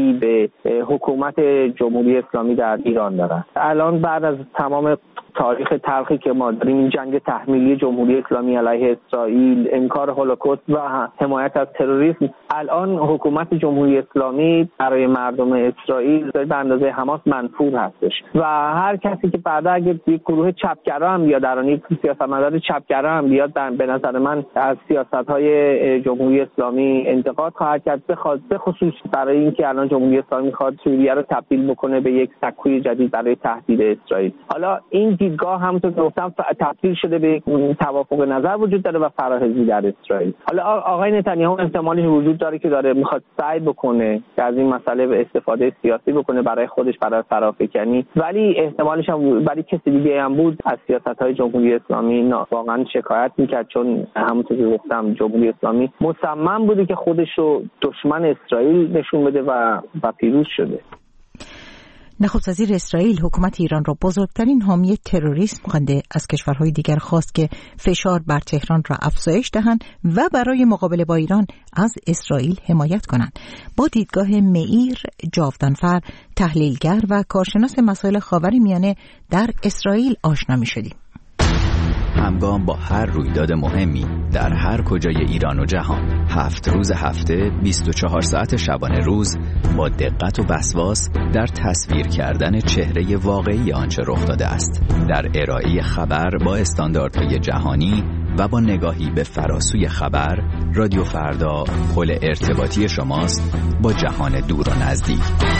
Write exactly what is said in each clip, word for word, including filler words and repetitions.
دیگری به حکومت جمهوری اسلامی در ایران دارن. الان بعد از تمام تاریخ تلخی که ما داریم، این جنگ تحمیلی جمهوری اسلامی علیه اسرائیل، انکار هولوکاست و حمایت از تروریسم، الان حکومت جمهوری اسلامی برای مردم اسرائیل به اندازه حماس منفور هستش و هر کسی که بعدا اگه یک گروه چپگرا هم بیاد، در یک سیاستمدار چپگرا هم بیاد، به نظر من از سیاست‌های جمهوری اسلامی انتقاد خواهد کرد، بخواد به خصوص برای اینکه الان جمهوری اسلامی می‌خواد سوریه رو تبدیل بکنه به یک سکوی جدید برای تهدید اسرائیل. حالا این دیدگاه همونطور که گفتم تبدیل شده به توافق نظر وجود داره و فراحزبی در اسرائیل. حالا آقای نتانیاهو احتمالی وجود داره که داره میخواد سعی بکنه که از این مسئله به استفاده سیاسی بکنه برای خودش، برای فرافکنی، ولی احتمالش هم ولی کسی دیگه هم بود از سیاست‌های جمهوری اسلامی واقعا شکایت میکرد، چون همونطور که گفتم جمهوری اسلامی مصمم بوده که خودش رو دشمن اسرائیل نشون بده و و پیروز شده. نخست وزیر اسرائیل حکومت ایران را بزرگترین حامی تروریسم خوانده، از کشورهای دیگر خواست که فشار بر تهران را افزایش دهند و برای مقابله با ایران از اسرائیل حمایت کنند. با دیدگاه معیر جاودانفر، تحلیلگر و کارشناس مسائل خاورمیانه در اسرائیل آشنا می شدیم. همگام با هر رویداد مهمی در هر کجای ایران و جهان، هفت روز هفته، بیست و چهار ساعت شبانه روز، با دقت و وسواس در تصویر کردن چهره واقعی آنچه رخ داده است، در ارائه خبر با استانداردهای جهانی و با نگاهی به فراسوی خبر، رادیو فردا پل ارتباطی شماست با جهان دور و نزدیک.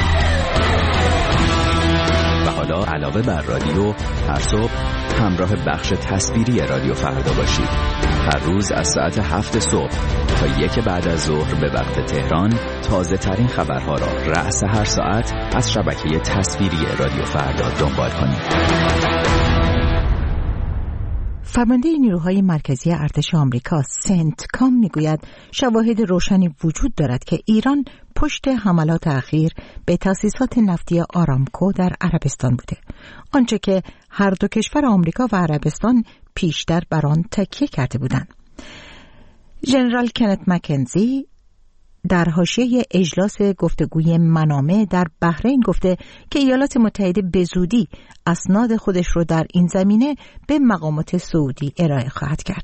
و حالا علاوه بر رادیو، هر صبح همراه بخش تصویری رادیو فردا باشید. هر روز از ساعت هفت صبح تا یک بعد از ظهر به وقت تهران، تازه ترین خبرها را رأس هر ساعت از شبکه تصویری رادیو فردا دنبال کنید. فرمانده نیروهای مرکزی ارتش آمریکا سنتکام میگوید شواهد روشنی وجود دارد که ایران پشت حملات اخیر به تأسیسات نفتی آرامکو در عربستان بوده، آنچه که هر دو کشور آمریکا و عربستان پیشتر بر آن تکیه کرده بودند. ژنرال کنت مکنزی در حاشیه اجلاس گفتگوی منامه در بحرین گفته که ایالات متحده به زودی اسناد خودش رو در این زمینه به مقامات سعودی ارائه خواهد کرد.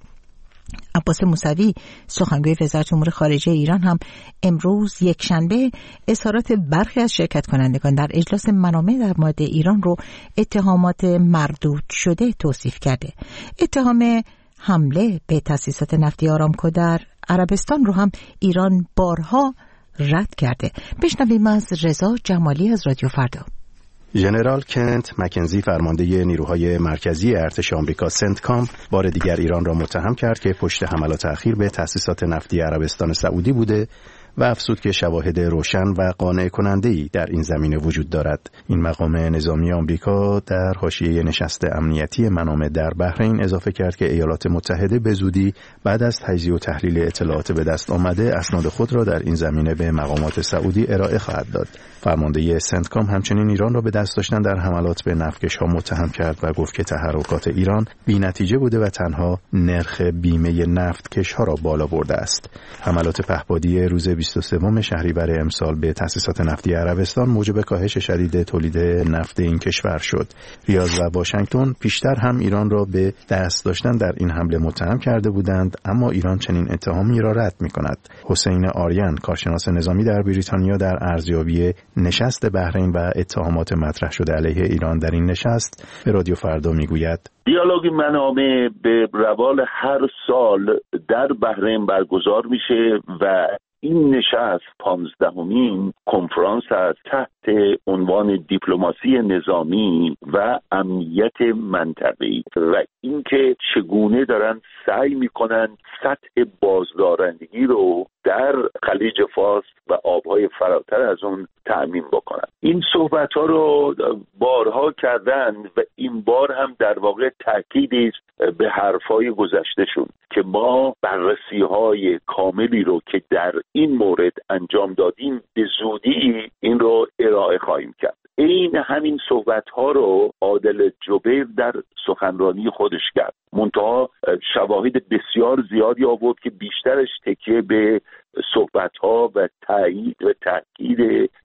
عباس موسوی سخنگوی وزارت امور خارجه ایران هم امروز یک شنبه اظهارات برخی از شرکت کنندگان در اجلاس منامه در مورد ایران رو اتهامات مردود شده توصیف کرده. اتهام حمله به تأسیسات نفتی آرامکو در عربستان رو هم ایران بارها رد کرده. بشنویم از رضا جمالی از رادیو فردا. ژنرال کنت مکنزی فرمانده نیروهای مرکزی ارتش آمریکا سنتکام بار دیگر ایران را متهم کرد که پشت حملات اخیر به تأسیسات نفتی عربستان سعودی بوده و افزود که شواهد روشن و قانع کننده‌ای در این زمینه وجود دارد. این مقام نظامی آمریکا در حاشیه نشست امنیتی منامه در بحرین اضافه کرد که ایالات متحده به زودی بعد از تجزیه و تحلیل اطلاعات به دست آمده اسناد خود را در این زمینه به مقامات سعودی ارائه خواهد داد. فرمانده سنتکام همچنین ایران را به دست داشتن در حملات به نفتکش‌ها متهم کرد و گفت که تحرکات ایران بی‌نتیجه بوده و تنها نرخ بیمه نفتکش‌ها را بالا برده است. حملات پهپادی روز بیست و سوم شهریور امسال به تأسیسات نفتی عربستان موجب کاهش شدید تولید نفت این کشور شد. ریاض و واشنگتن پیشتر هم ایران را به دست داشتن در این حمله متهم کرده بودند، اما ایران چنین اتهامی را رد می‌کند. حسین آریان، کارشناس نظامی در بریتانیا، در ارزیابی نشست بحرین و اتهامات مطرح شده علیه ایران در این نشست به رادیو فردا میگوید: دیالوگ منامه به روال هر سال در بحرین برگزار میشه و این نشست پانزدهمین کنفرانس است تحت عنوان دیپلماسی نظامی و امنیت منطقه‌ای و اینکه چگونه دارن سعی میکنن سطح بازدارندگی رو در خلیج فارس و آبهای فراتر از اون تأمین بکنن. این صحبت ها رو بارها کردن و این بار هم در واقع تأکیدی است به حرفای گذشتهشون که ما بررسی های کاملی رو که در این مورد انجام دادیم به زودی این رو ارائه خواهیم کرد. این همین صحبت ها رو عادل جبیر در سخنرانی خودش کرد، منتها شواهد بسیار زیادی آورد که بیشترش تکیه به صحبت ها و تایید و تاکید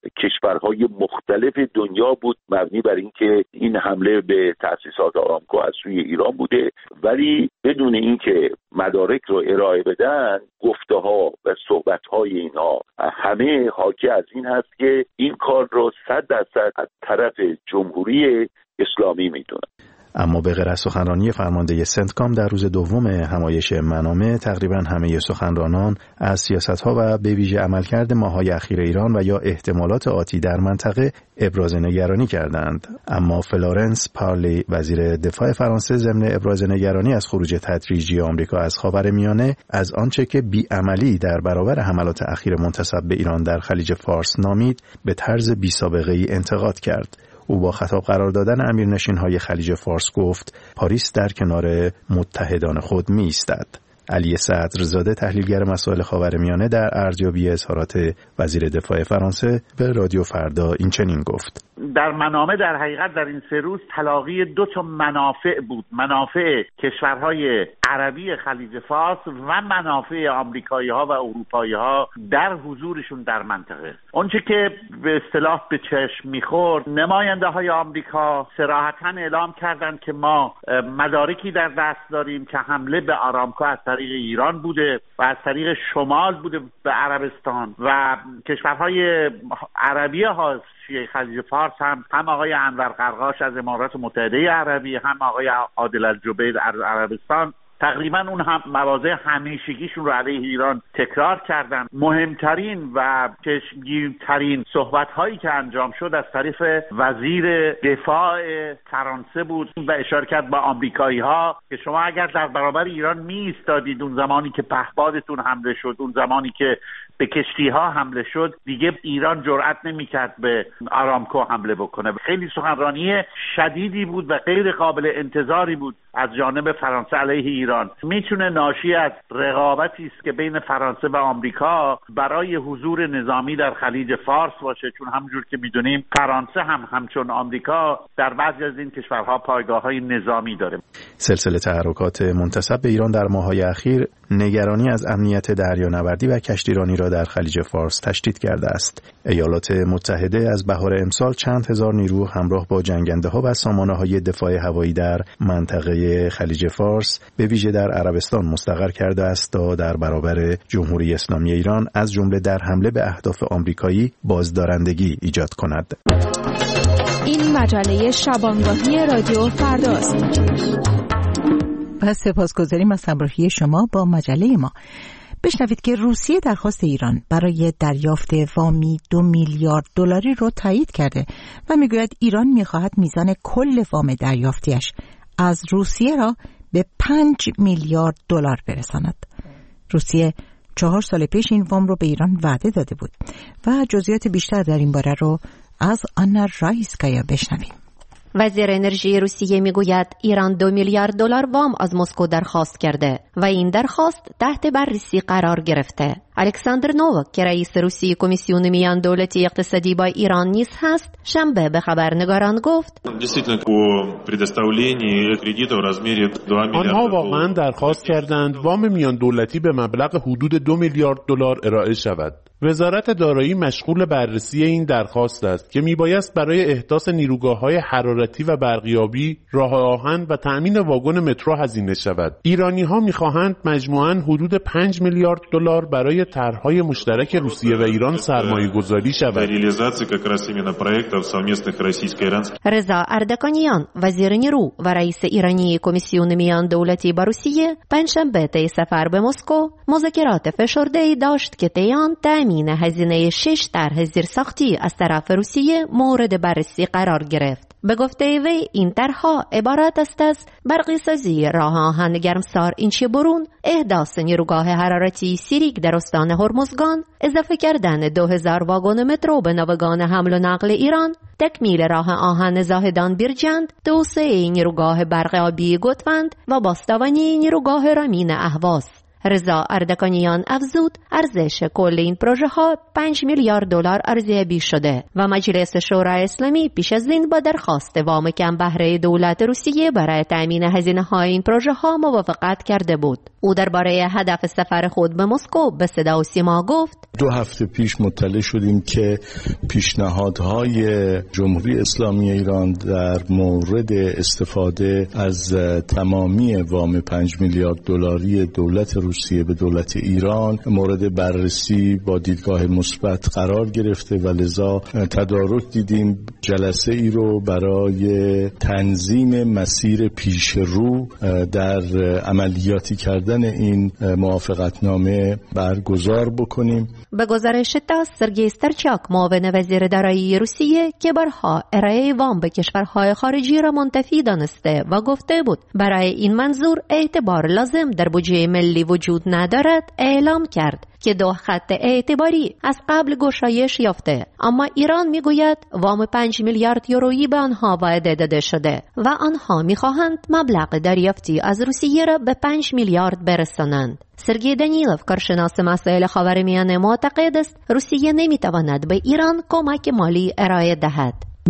کشورهای مختلف دنیا بود، مبنی بر اینکه این حمله به تأسیسات آرامکو از سوی ایران بوده، ولی بدون اینکه مدارک رو ارائه بدن گفته‌ها و صحبت‌های اینها همه حاکی از این هست که این کار رو صد درصد از طرف جمهوری اسلامی میدونن. اما به غیر از سخنرانی فرمانده سنتکام در روز دوم همایش منامه، تقریبا همه سخنرانان از سیاست‌ها و به ویژه عملکرد ماه‌های اخیر ایران و یا احتمالات آتی در منطقه ابراز نگرانی کردند. اما فلورنس پارلی، وزیر دفاع فرانسه، ضمن ابراز نگرانی از خروج تدریجی آمریکا از خاورمیانه، از آنچه که بی‌عملی در برابر حملات اخیر منتسب به ایران در خلیج فارس نامید، به طرز بی‌سابقه‌ای انتقاد کرد. او با خطاب قرار دادن امیرنشین‌های خلیج فارس گفت پاریس در کنار متحدان خود می‌ایستد. علی صدرزاده، تحلیلگر مسائل خاورمیانه، در ارزیابی اظهارات وزیر دفاع فرانسه به رادیو فردا این چنین گفت: در منامه در حقیقت در این سه روز تلاقی دو تا منافع بود، منافع کشورهای عربی خلیج فارس و منافع آمریکایی‌ها و اروپایی‌ها در حضورشون در منطقه. اونچه که به اصطلاح به چشم می‌خورد، نماینده‌های آمریکا صراحتاً اعلام کردند که ما مدارکی در دست داریم که حمله به آرامکو از طریق ایران بوده و از طریق شمال بوده به عربستان، و کشورهای عربی ها شیعه خلیج فارس هم هم آقای انور قرقاش از امارات متحده عربی، هم آقای عادل الجبیر از عربستان، تقریبا اون هم مواضع همیشگیشون رو علیه ایران تکرار کردن. مهمترین و چشمگیرترین صحبت‌هایی که انجام شد از طریق وزیر دفاع فرانسه بود و اشاره کرد با آمریکایی‌ها که شما اگر در برابر ایران می‌ایستادید اون زمانی که پهپادتون حمله شد، اون زمانی که به کشتی‌ها حمله شد، دیگه ایران جرأت نمی‌کرد به آرامکو حمله بکنه. خیلی سخنرانی شدیدی بود و غیر قابل انتظاری بود از جانب فرانسه علیه ایران. میتونه ناشی از رقابتی است که بین فرانسه و آمریکا برای حضور نظامی در خلیج فارس باشه، چون همونجور که میدونیم فرانسه هم همچون آمریکا در بعضی از این کشورها پایگاه‌های نظامی داره. سلسله تحرکات منتسب به ایران در ماه‌های اخیر نگرانی از امنیت دریانوردی و کشتیرانی را در خلیج فارس تشدید کرده است. ایالات متحده از بهار امسال چند هزار نیرو همراه با جنگنده‌ها و سامانه‌های دفاع هوایی در منطقه خلیج فارس به ویژه در عربستان مستقر کرده است تا در برابر جمهوری اسلامی ایران از جمله در حمله به اهداف آمریکایی بازدارندگی ایجاد کند. این مجله شبانگاهی رادیو فرداست. و سپاسگزاریم از همراهی شما با مجله ما. بشنوید که روسیه درخواست ایران برای دریافت وامی دو میلیارد دلاری رو تایید کرده و میگوید ایران میخواهد میزان کل وام دریافتیش از روسیه را به پنج میلیارد دلار برساند. روسیه چهار سال پیش این وام رو به ایران وعده داده بود و جزئیات بیشتر در این باره رو از آنا رایسکایا بشنویم. وزیر انرژی روسیه میگوید ایران دو میلیارد دلار وام از مسکو درخواست کرده و این درخواست تحت بررسی قرار گرفته. الکساندر نوواک که رئیس روسیه کمیسیون میان دولتی اقتصادی با ایران نیز هست، شنبه به خبرنگاران گفت آنها واقعا درخواست کردند وام میان دولتی به مبلغ حدود دو میلیارد دلار ارائه شود. وزارت دارایی مشغول بررسی این درخواست است که میبایست برای احداث نیروگاه‌های حرارتی و برقیابی، راه آهن و تأمین واگن مترو هزینه شود. ایرانی‌ها می‌خواهند مجموعاً حدود پنج میلیارد دلار برای طرح‌های مشترک روسیه و ایران سرمایه‌گذاری شود. رضا اردکانیان، وزیر نیرو و رئیس ایرانی کمیسیون میان دولتی با روسیه، پنجشنبه طی سفر به مسکو مذاکرات فشرده‌ای داشت که طی آن تأمین هزینه شش طرح زیرساختی از طرف روسیه مورد بررسی قرار گرفت. به گفته وی این طرح‌ها عبارت است از برقی‌سازی راه آهن گرمسار اینچی برون، احداث نیروگاه حرارتی سیریک در استان هرمزگان، اضافه کردن دو هزار واگن مترو به ناوگان حمل و نقل ایران، تکمیل راه آهن زاهدان بیرجند، توسعه نیروگاه برق آبی گوتوند و باستابانی نیروگاه رامین اهواز. رضا اردکانیان افزود ارزش کل این پروژه ها پنج میلیارد دلار ارزیابی شده و مجلس شورای اسلامی پیش از این با درخواست وام کم بهره دولت روسیه برای تامین هزینه های این پروژه ها موافقت کرده بود. او درباره هدف سفر خود به مسکو به صدا و سیما گفت: دو هفته پیش مطلع شدیم که پیشنهادهای جمهوری اسلامی ایران در مورد استفاده از تمامی وام پنج میلیارد دلاری دولت روسیه به دولت ایران مورد بررسی با دیدگاه مثبت قرار گرفته و لذا تدارک دیدیم جلسه ای رو برای تنظیم مسیر پیش رو در عملیاتی کردن این موافقتنامه برگزار بکنیم. به گزارش تاس سرگئی استرچاک معاون وزیر دارایی روسیه که برها ارائه وام به کشورهای خارجی را منتفی دانسته و گفته بود برای این منظور اعتبار لازم در بودجه ملی وجود ندارد، اعلام کرد که دو خط اعتباری از قبل گشایش یافته، اما ایران میگوید وام پنج میلیارد یورویی به آنها وعده داده شده و آنها میخواهند مبلغ دریافتی از روسیه را به پنج میلیارد برسانند. سرگئی دانیلوف کارشناس مسائل خاورمیانه معتقد است روسیه نمیتواند به ایران کمک مالی ارائه دهد.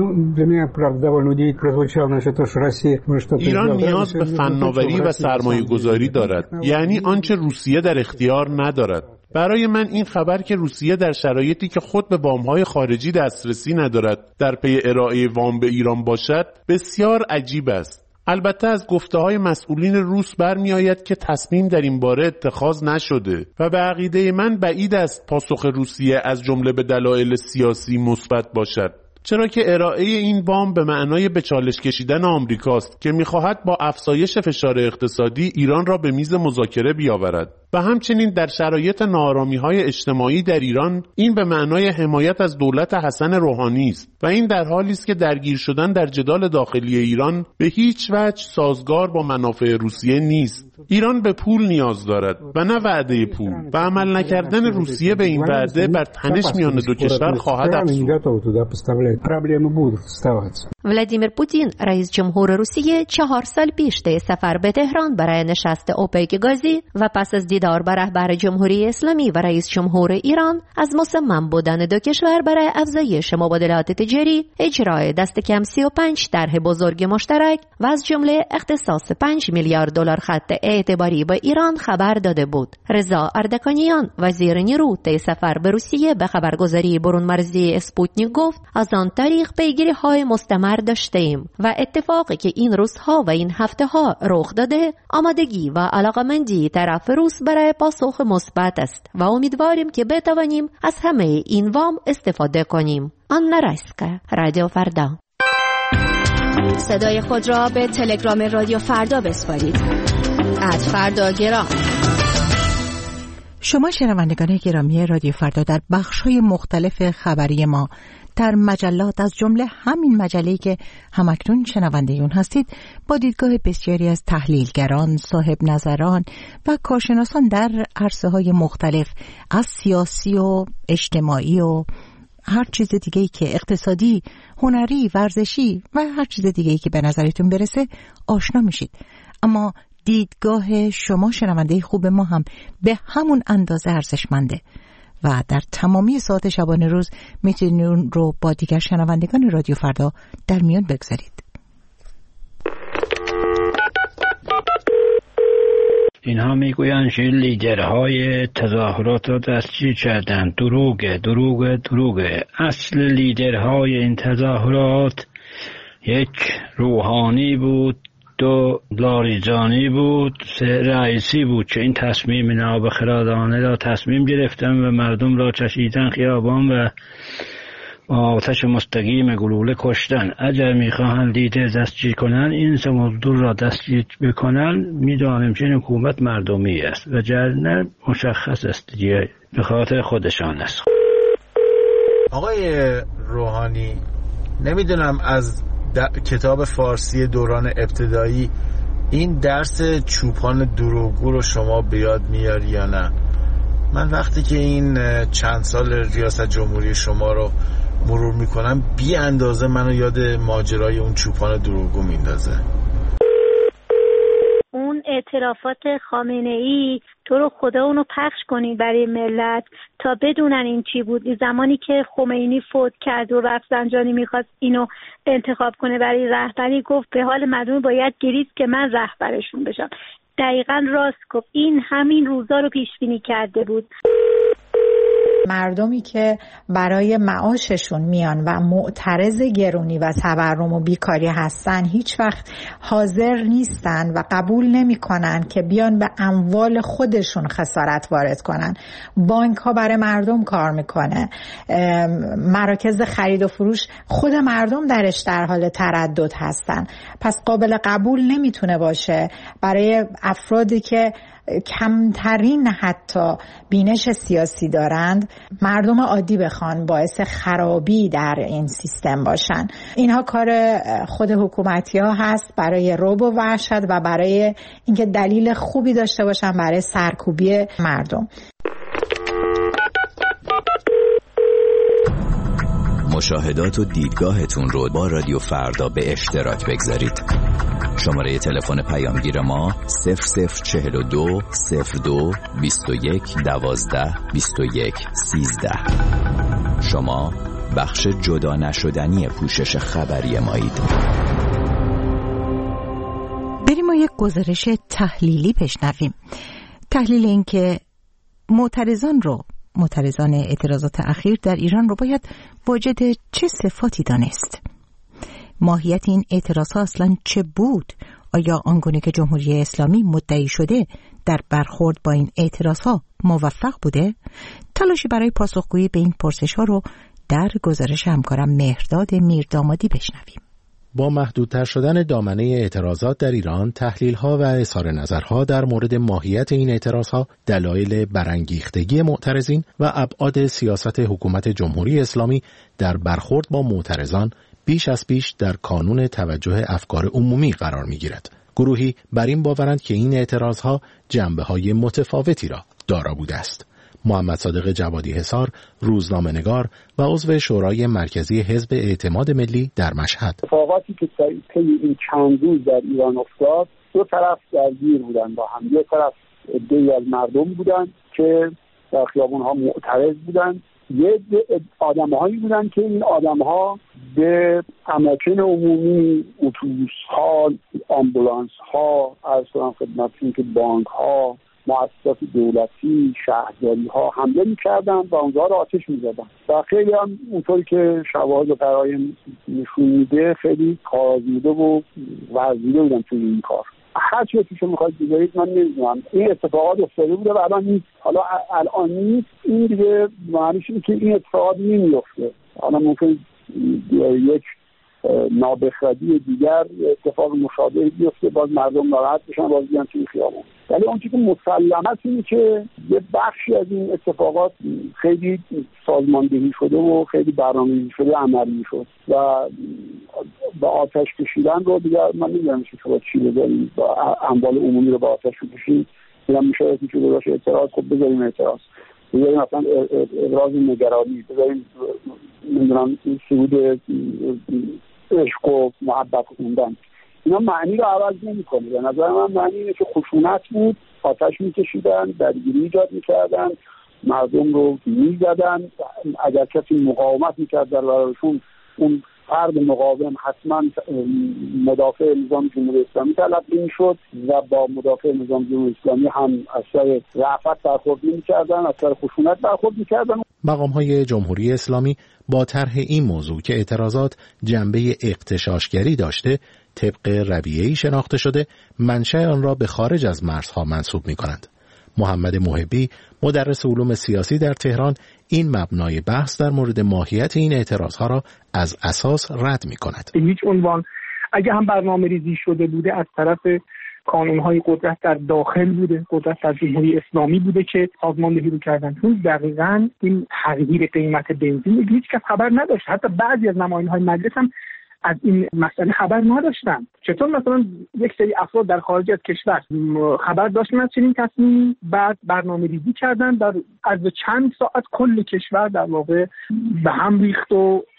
ایران نیاز به فناوری و سرمایه گذاری دارد، یعنی آنچه روسیه در اختیار ندارد. برای من این خبر که روسیه در شرایطی که خود به وام‌های خارجی دسترسی ندارد در پی ارائه وام به ایران باشد بسیار عجیب است. البته از گفته‌های مسئولین روس برمی آید که تصمیم در این باره اتخاذ نشده و به عقیده من بعید است پاسخ روسیه از جمله به دلایل سیاسی مثبت باشد، چرا که ارائه این وام به معنای به چالش کشیدن آمریکاست که می‌خواهد با افزایش فشار اقتصادی ایران را به میز مذاکره بیاورد و همچنین در شرایط ناآرامی‌های اجتماعی در ایران این به معنای حمایت از دولت حسن روحانی است و این در حالی است که درگیر شدن در جدال داخلی ایران به هیچ وجه سازگار با منافع روسیه نیست. ایران به پول نیاز دارد و نه وعده پول و عمل نکردن روسیه به این وعده بر تنش میان دو کشور خواهد افزود. ولادیمیر پوتین رئیس جمهور روسیه چهار سال پیش طی سفر به تهران برای نشست اوپک گازی و پس از دیدار با رهبر جمهوری اسلامی و رئیس جمهور ایران از مصمم بودن دو کشور برای افزایش مبادلات تجاری، اجرای دست کم سی و پنج طرح بزرگ مشترک و از جمله اختصاص پنج میلیارد دلار خط اعتباری به ایران خبر داده بود. رضا اردکانیان وزیر نیرو طی سفر به روسیه به خبرگزاری برون مرزی اسپوتنیک گفت از آن طریق پیگیری های مستمر داشته ایم و اتفاقی که این روزها و این هفته ها رخ داده آمادگی و علاقمندی طرف روس برای پاسخ مثبت است و امیدواریم که بتوانیم از همه این وام استفاده کنیم. آنا رایسکا، رادیو فردا. صدای خود را به تلگرام رادیو فردا بسپارید. ات فردا گرام. شما شنوندگان گرامی رادیو فردا در بخش‌های مختلف خبری ما در مجلات از جمله همین مجله‌ای که همکنون شنونده اون هستید با دیدگاه بسیاری از تحلیلگران، صاحب نظران و کارشناسان در عرصه‌های مختلف از سیاسی و اجتماعی و هر چیز دیگه‌ای که اقتصادی، هنری، ورزشی و هر چیز دیگه‌ای که به نظرتون برسه آشنا میشید. اما دیدگاه شما شنونده خوب ما هم به همون اندازه ارزشمنده و در تمامی ساعت شبانه روز میتونید اون رو با دیگر شنوندگان رادیو فردا در میان بگذارید. اینها میگویند که لیدرهای تظاهرات را دستگیر کردند. دروغه دروغه دروغه. اصل لیدرهای این تظاهرات یک روحانی بود، دو لاریجانی بود، سه رئیسی بود که این تصمیم نابخردانه را تصمیم گرفتن و مردم را کشیدن خیابان و آتش مستقیم گلوله کشتن. اگر میخواهند لیدر دستگیر کنن این سه موضوع را دستگیر بکنن، میدانیم که این حکومت مردمی است و جرنه مشخص است دیگه به خاطر خودشان است. آقای روحانی، نمیدونم از کتاب فارسی دوران ابتدایی این درس چوپان دروغگو رو شما به یاد میاری یا نه؟ من وقتی که این چند سال ریاست جمهوری شما رو مرور میکنم بی اندازه منو یاد ماجرای اون چوپان دروغگو میندازه. اون اعترافات خامنه‌ای تو رو خدا اونو پخش کنید برای ملت تا بدونن این چی بود. زمانی که خمینی فوت کرد و رفسنجانی میخواست اینو انتخاب کنه برای رهبری، گفت به حال مردم باید گرید که من رهبرشون بشم. دقیقاً راست گفت. این همین روزا رو پیش بینی کرده بود. مردمی که برای معاششون میان و معترض گرونی و تورم و بیکاری هستن هیچ وقت حاضر نیستن و قبول نمی کنن که بیان به اموال خودشون خسارت وارد کنن. بانک ها برای مردم کار میکنه، مراکز خرید و فروش خود مردم درش در حال تردد هستن. پس قابل قبول نمیتونه باشه برای افرادی که کمترین حتی بینش سیاسی دارند مردم عادی بخوان باعث خرابی در این سیستم باشن. اینها کار خود حکومتی ها هست برای رعب و وحشت و برای اینکه دلیل خوبی داشته باشن برای سرکوبی مردم. مشاهدات و دیدگاهتون رو با رادیو فردا به اشتراک بگذارید. شماره تلفن پیامگیر ما صفر صفر چهل و دو صفر دو بیست و یک دوازده بیست و یک سیزده. شما بخش جدا نشدنی پوشش خبری مایید. بریم ما یک گزارش تحلیلی بشنویم. تحلیل این که معترضان رو معترضان اعتراضات اخیر در ایران رو باید واجد چه صفاتی دانست؟ ماهیت این اعتراضها اصلا چه بود؟ آیا آنگونه که جمهوری اسلامی مدعی شده در برخورد با این اعتراضها موفق بوده؟ تلاشی برای پاسخگویی به این پرسش‌ها رو در گزارش همکارم مهرداد میردامادی بشنویم. با محدودتر شدن دامنه اعتراضات در ایران، تحلیل‌ها و اظهار نظرها در مورد ماهیت این اعتراضها، دلایل برانگیختگی معترضین و ابعاد سیاست حکومت جمهوری اسلامی در برخورد با معترضان بیش از پیش در کانون توجه افکار عمومی قرار می‌گیرد. گروهی بر این باورند که این اعتراضها جنبه‌های متفاوتی را دارا بوده است. محمد صادق جوادی حصار، روزنامه‌نگار و عضو شورای مرکزی حزب اعتماد ملی در مشهد. اتفاقاتی که طی این چند روز در ایران افتاد، دو طرف درگیر بودن با هم. یک طرف عده‌ای از مردم بودن که در خیابون‌ها معترض بودن، یه آدم‌هایی بودن که این آدم‌ها به اماکن عمومی، اتوبوس‌ها، آمبولانس‌ها، از کنم خدمتتون که بانک‌ها، مؤسسات دولتی، شهرداری‌ها حمله می‌کردن و اونجا رو آتش می‌زدن و خیلی هم اونطوری که شواهد و قرائن نشون میده خیلی کارآزموده و ورزیده بودن توی این کار. هر چی که می‌خواید بگید من نمی‌دونم. این اتفاقات افتاده بوده و الان نیست. حالا الان نیست، این دیگه معنیش اینه که این اتفاقات نمی‌افته. حالا ممکن یک نابخردی دیگر اتفاق مشابهی بیفته، باز مردم ناراحت بشن، باز بیان توی خیابون. ولی اون چیزی که مسلمه اینه که یه بخشی از این اتفاقات خیلی سازماندهی شده و خیلی برنامه‌ریزی شده عملی شد و با آتش کشیدن رو دیگر من نمی‌دونم چه با چی بذاریم، با اموال عمومی رو با آتش کشیدن میگم میشه که چه باشه اعتراض، خب بذاریم اعتراض، بذاریم مثلا ابراز نگرانی، بذاریم نمیدونم سرود عشق و محبت خوندن. اینا معنی رو عوض نمی‌کنه. به نظر من معنی اینه که خشونت بود، آتش می‌کشیدن، درگیری ایجاد می‌کردن، مردم رو می‌زدن. اگر کسی مقاومت می‌کرد در برابرشون، اون فرد مقاوم حتما مدافع نظام جمهوری اسلامی تلقی می‌شد و با مدافع نظام جمهوری اسلامی هم از سر رأفت برخورد می‌کردن، از سر خشونت برخورد می‌کردن. مقام‌های جمهوری اسلامی با طرح این موضوع که اعتراضات جنبه اغتشاشگری داشته، طبق رویه‌ای شناخته شده، منشأ آن را به خارج از مرزها منسوب می‌کنند. محمد محبی، مدرس علوم سیاسی در تهران، این مبنای بحث در مورد ماهیت این اعتراضها را از اساس رد می‌کند. به هیچ عنوان اگه هم برنامه‌ریزی شده بوده از طرف کانون‌های قدرت در داخل بوده، قدرت در جمهوری اسلامی بوده که سازماندهی رو کردن، چون دقیقاً این تغییر قیمت بنزین هیچ کس خبر نداشت. حتی بعضی از نماینده‌های مجلس هم از این مسئله خبر نداشتن. چطور مثلا یک سری افراد در خارج از کشور خبر داشتن از چنین تصمیمی، بعد برنامه‌ریزی کردن، در از چند ساعت کل کشور در واقع به هم ریخت و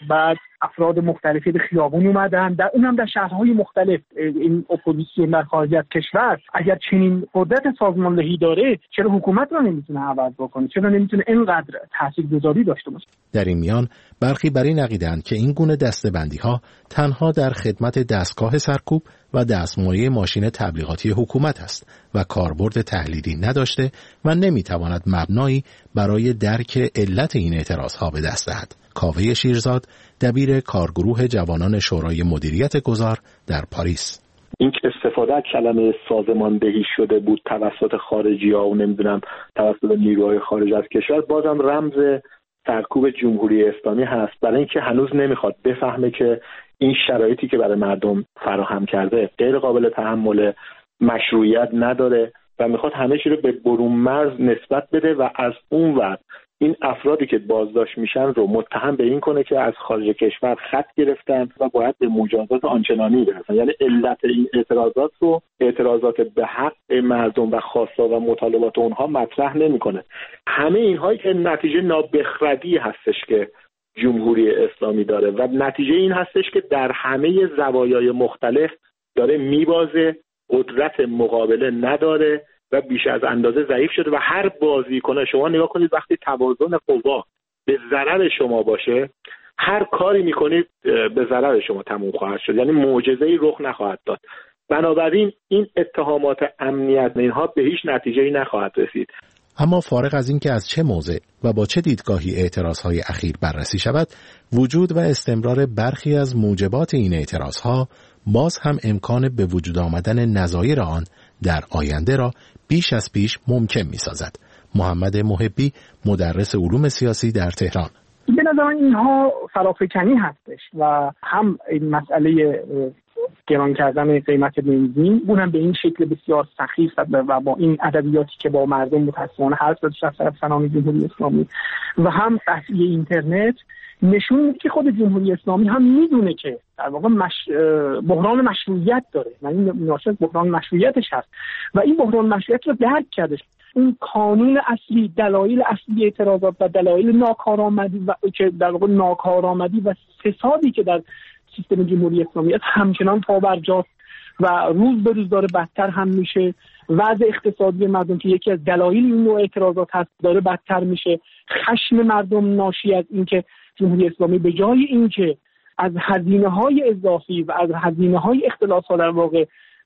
بعد افراد مختلفی به خیابون اومدن، در اونم در شهرهای مختلف. این اپوزیسیون در خارج از کشور اگر چنین قدرت سازماندهی داره، چرا حکومت رو نمیتونه عوض بکنه؟ چرا نمیتونه اینقدر تاثیرگذاری داشته باشه؟ در این میان برخی بر این عقیده‌اند که این گونه دسته‌بندی‌ها تنها در خدمت دستگاه سرکوب و دستمایه ماشین تبلیغاتی حکومت است و کاربرد تحلیلی نداشته و نمیتواند مبنایی برای درک علت این اعتراضها به دست دهد. کاوه شیرزاد، دبیر کارگروه جوانان شورای مدیریت گذار در پاریس: این که استفاده از کلمه سازماندهی شده بود توسط خارجی ها و نمیدونم توسط نیروهای خارج از کشور، بازم رمز سرکوب جمهوری اسلامی هست، برای اینکه هنوز نمیخواد بفهمه که این شرایطی که برای مردم فراهم کرده غیر قابل تحمل، مشروعیت نداره و میخواد همه چی رو به برون مرز نسبت بده و از اون ور این افرادی که بازداشت میشن رو متهم به این کنه که از خارج کشور خط گرفتن و باید به مجازات آنچنانی برسن. یعنی علت این اعتراضات رو، اعتراضات به حق مردم و خواسته و مطالبات اونها مطرح نمیکنه. همه اینهایی که نتیجه نابخردی هستش که جمهوری اسلامی داره و نتیجه این هستش که در همه زوایای مختلف داره میبازه، قدرت مقابله نداره و بیش از اندازه ضعیف شده و هر بازیکن، شما نگاه کنید وقتی توازن قوا به ضرر شما باشه، هر کاری میکنید به ضرر شما تموم خواهد شد، یعنی معجزه‌ای رخ نخواهد داد. بنابراین این اتهامات امنیت اینها به هیچ نتیجه‌ای نخواهد رسید. اما فارغ از این که از چه موضع و با چه دیدگاهی اعتراضهای اخیر بررسی شود، وجود و استمرار برخی از موجبات این اعتراضها باز هم امکان به وجود آمدن نظایر آن در آینده را بیش از پیش ممکن می سازد. محمد محبی، مدرس علوم سیاسی در تهران: به نظر اینها فرافکنی هستش و هم این مسئله گران کردن قیمت بنزین، اونم به این شکل بسیار سخیف و با این ادبیاتی که با مردم متأسفانه حرف زده شد از سنان جمهوری اسلامی، و هم قضیه اینترنت نشون میده که خود جمهوری اسلامی هم میدونه که در واقع مش... بحران مشروعیت داره و این ناشی از بحران مشروعیتش هست و این بحران مشروعیت رو درک کرده. اون قانون اصلی، دلایل اصلی اعتراضات و دلایل ناکارآمدی و که در واقع ناکارآمدی و فسادی که در سیستم جمهوری اسلامی است همچنان پابرجاست و روز به روز داره بدتر هم میشه. وضع اقتصادی مردم که یکی از دلایل این نوع اعتراضات هست داره بدتر میشه. خشم مردم ناشی از اینکه جمهوری اسلامی به جای اینکه از هزینه‌های اضافی و از هزینه‌های اختلاس‌ها در واقع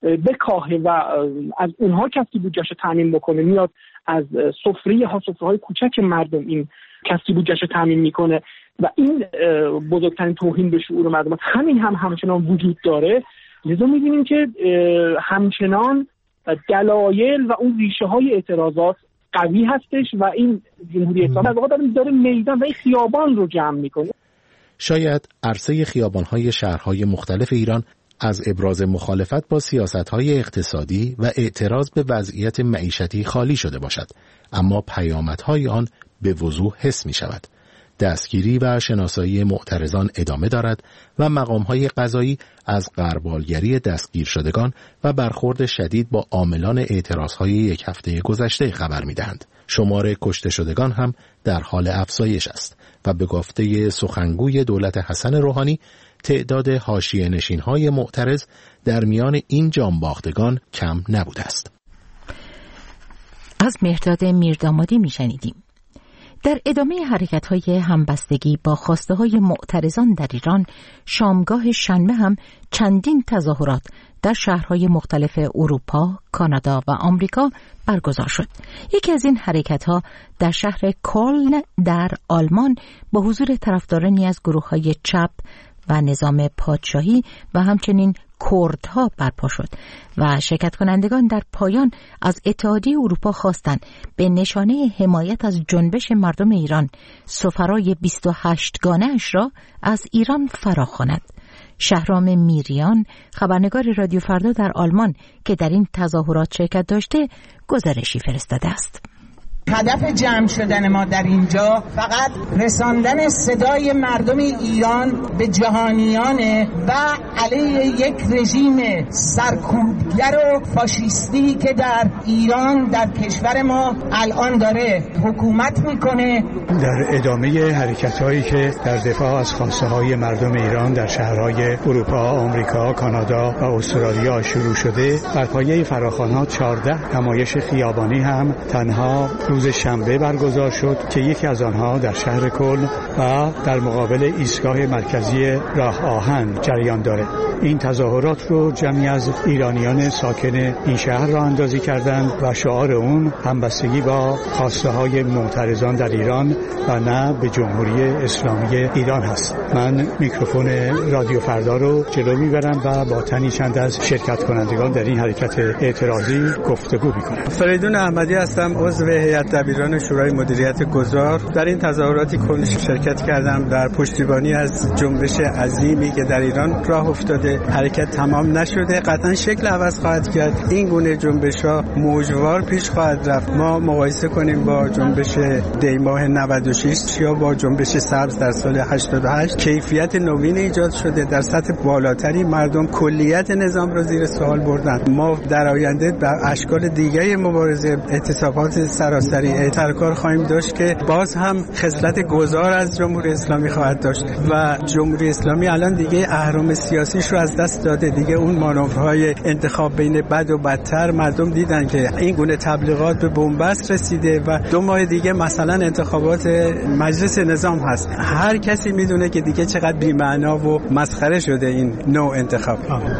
بکاهه و از اونها کسری بودجه‌اش رو تامین بکنه، میاد از سفره ها سفره‌های کوچک مردم این کسری بودجه‌اش رو تامین میکنه و این بزرگترین توهین به شعور مردم است. همین هم همچنان وجود داره. لذا می‌بینیم که همچنان دلایل و اون ریشه‌های اعتراضات قوی هستش و این جمهوری اسلامی در واقع داره میدان و این خیابان رو جمع میکنه. شاید عرصه خیابان‌های شهرهای مختلف ایران از ابراز مخالفت با سیاست‌های اقتصادی و اعتراض به وضعیت معیشتی خالی شده باشد، اما پیامدهای آن به وضوح حس می‌شود. دستگیری و شناسایی معترضان ادامه دارد و مقام‌های قضایی از غربالگری دستگیر شدگان و برخورد شدید با عاملان اعتراض‌های یک هفته گذشته خبر می‌دهند. شمار کشته شدگان هم در حال افزایش است و به گفته سخنگوی دولت حسن روحانی تعداد حاشیه نشین‌های معترض در میان این جانباختگان کم نبوده است. از مهرداد میردامادی میشنیدیم. در ادامه حرکت‌های همبستگی با خواسته‌های معترضان در ایران، شامگاه شنبه هم چندین تظاهرات در شهرهای مختلف اروپا، کانادا و آمریکا برگزار شد. یکی از این حرکت‌ها در شهر کلن در آلمان با حضور طرفدارانی از گروه‌های چپ و نظام پادشاهی و همچنین کردها برپا شد و شرکت کنندگان در پایان از اتحادیه اروپا خواستند به نشانه حمایت از جنبش مردم ایران سفرای بیست و هشت گانه اش را از ایران فراخواند. شهرام میریان، خبرنگار رادیو فردا در آلمان که در این تظاهرات شرکت داشته، گزارشی فرستاده است. هدف جمع شدن ما در اینجا فقط رساندن صدای مردم ایران به جهانیانه و علیه یک رژیم سرکوبگر و فاشیستی که در ایران در کشور ما الان داره حکومت میکنه. در ادامه حرکت‌هایی که در دفاع از خواسته‌های مردم ایران در شهرهای اروپا، آمریکا، کانادا و استرالیا شروع شده، بر پایه فراخوان‌ها چهارده نمایش خیابانی هم تنها روز شنبه برگزار شد که یکی از آنها در شهر کلن و در مقابل ایستگاه مرکزی راه آهن جریان داره. این تظاهرات رو جمعی از ایرانیان ساکن این شهر را اندازی کردند و شعار اون همبستگی با خواسته‌های معترضان در ایران و نه به جمهوری اسلامی ایران هست. من میکروفون رادیو فردا رو جلو میبرم و با تنی چند از شرکت کنندگان در این حرکت اعتراضی گفتگو میکنم. فریدون احمدی هستم، عضو هیئت دبیران شورای مدیریت گذار. در این تظاهراتی کل شرکت کردم در پشتیبانی از جنبش عظیمی که در ایران راه افتاده. حرکت تمام نشده، قطعا شکل عوض خواهد کرد. این گونه جنبش‌ها موجوار پیش خواهد رفت. ما مقایسه کنیم با جنبش دیماه نود و شش یا با جنبش سبز در سال هشتاد و هشت، کیفیت نوین ایجاد شده. در سطح بالاتری مردم کلیت نظام را زیر سوال بردن. ما در آینده در اشکال دیگه مبارزه، اعتصابات سراسری ترکار خواهیم داشت که باز هم خصلت گذار از جمهوری اسلامی خواهد داشت و جمهوری اسلامی الان دیگه اهرم سیاسیش رو از دست داده. دیگه اون مانورهای انتخاب بین بد و بدتر مردم دیدن که این گونه تبلیغات به بنبست رسیده و دو ماه دیگه مثلا انتخابات مجلس نظام هست. هر کسی میدونه که دیگه چقدر بی‌معنا و مسخره شده این نوع انتخاب.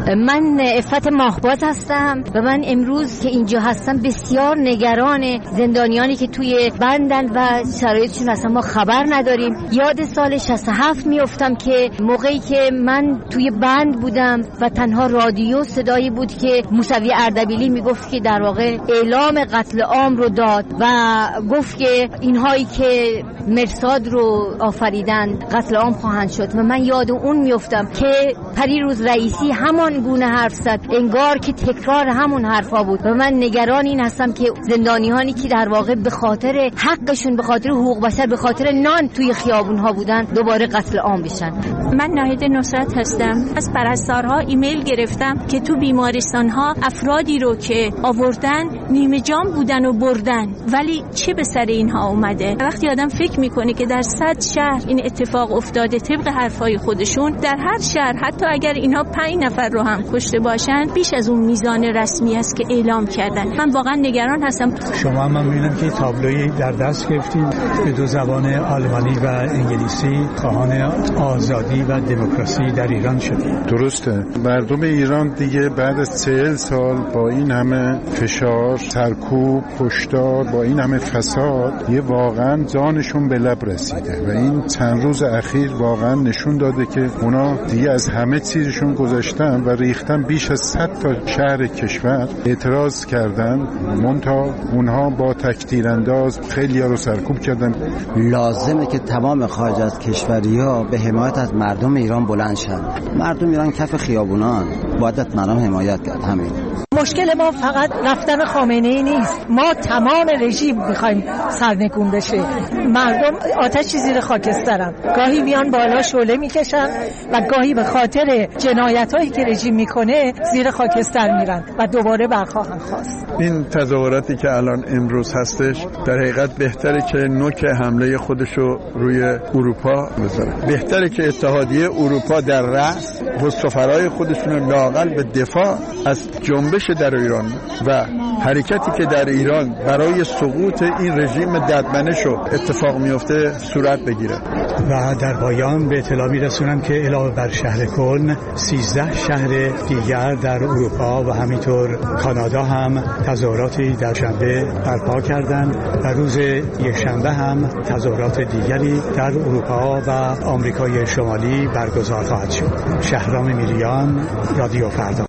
من عفت ماهباز هستم و من امروز که اینجا هستم بسیار نگران زندانیانی که توی بندن و شرایطشون اصلا ما خبر نداریم. یاد سال شصت و هفت میافتم که موقعی که من توی بند بودم و تنها رادیو صدایی بود که موسوی اردبیلی میگفت که در واقع اعلام قتل عام رو داد و گفت که اینهایی که مرصاد رو آفریدن قتل عام خواهند شد و من یاد اون میافتم که پریروز رئیسی همان گونه حرف زد، انگار که تکرار همون حرفا بود و من نگران این هستم که زندانیانی که در واقع به خاطر حقشون، به خاطر حقوق بشر، به خاطر نان توی خیابون‌ها بودن دوباره قتل عام بشن. من ناهید نصرت هستم. از پرستارها ایمیل گرفتم که تو بیمارستان‌ها افرادی رو که آوردن نیمه جان بودن و بردن، ولی چه به سر اینها اومده؟ وقتی آدم فکر میکنه که در صد شهر این اتفاق افتاده طبق حرفای خودشون، در هر شهر حتی اگر اینها پنج نفر رو هم کشته باشن بیش از اون میزان رسمی است که اعلام کردن. من واقعا نگران هستم. شما من میبینم که تابلویی در دست گرفتید به دو زبان آلمانی و انگلیسی، خواهان آزادی و دموکراسی در ایران شدید. درسته. مردم ایران دیگه بعد از چهل سال با این همه فشار، سرکوب، کشتار، با این همه فساد یه واقعا جانشون به لب رسیده و این چند روز اخیر واقعا نشون داده که اونا دیگه از همه چیزشون گذاشتن و ریختن. بیش از صد تا شهر کشور اعتراض کردن، منتها اونها با تکتیرانداز خیلی ها رو سرکوب کردن. لازمه که تمام خارج از کشوری‌ها به حمایت از مردم ایران بلند شن. مردم ایران کف خیابونان باید مردم حمایت کرد. همین مشکل ما فقط رفتن خامنه‌ای نیست، ما تمام رژیم میخوایم سرنگون بشه. مردم آتشی زیر خاکسترن، گاهی میان بالا شعله میکشن و گاهی به خاطر جنایتایی که رژیم میکنه زیر خاکستر میرن و دوباره برخواهند خواست. این تظاهراتی که الان امروز هستش در حقیقت بهتره که نوک حمله خودشو روی اروپا بذاره. بهتره که اتحادیه اروپا در رأس حسفرای خودشون لااقل به دفاع از جنبش در ایران و حرکتی که در ایران برای سقوط این رژیم ددمنش اتفاق میفته صورت بگیره. و در پایان به اطلاع میرسونم که علاوه بر شهر کلن سیزده شهر دیگر در اروپا و همینطور کانادا هم تظاهراتی در شنبه برپا کردند و روز یکشنبه هم تظاهرات دیگری در اروپا و آمریکای شمالی برگزار خواهد شد. شهرام میریان، رادیو فردا.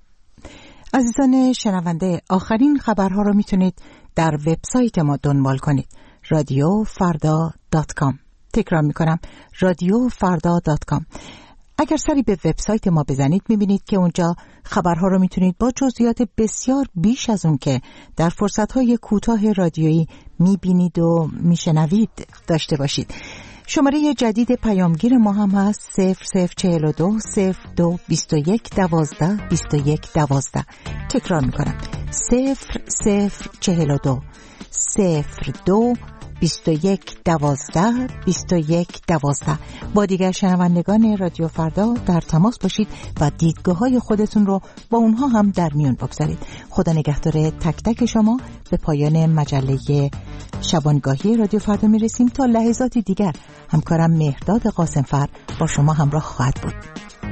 عزیزان شنونده، آخرین خبرها رو میتونید در وبسایت ما دنبال کنید. رادیو فردا دات کام. تکرار میکنم، رادیو فردا دات کام. اگر سری به وبسایت ما بزنید میبینید که اونجا خبرها رو میتونید با جزئیات بسیار بیش از اون که در فرصتهای کوتاه رادیویی میبینید و میشنوید داشته باشید. شماره جدید پیامگیر ما هم هست صفر صفر چهل و دو صفر دو بیست و یک دوازده بیست و یک دوازده. تکرار میکنم صفر صفر چهل و دو صفر دو بیست و یک دوازده بیست و یک دوازده. با دیگر شنوندگان رادیو فردا در تماس باشید و دیدگاه های خودتون رو با اونها هم در میون بگذارید. خدا نگهدار تک تک شما. به پایان مجله شبانگاهی رادیو فردا میرسیم. تا لحظاتی دیگر همکارم مهرداد قاسمفر با شما همراه خواهد بود.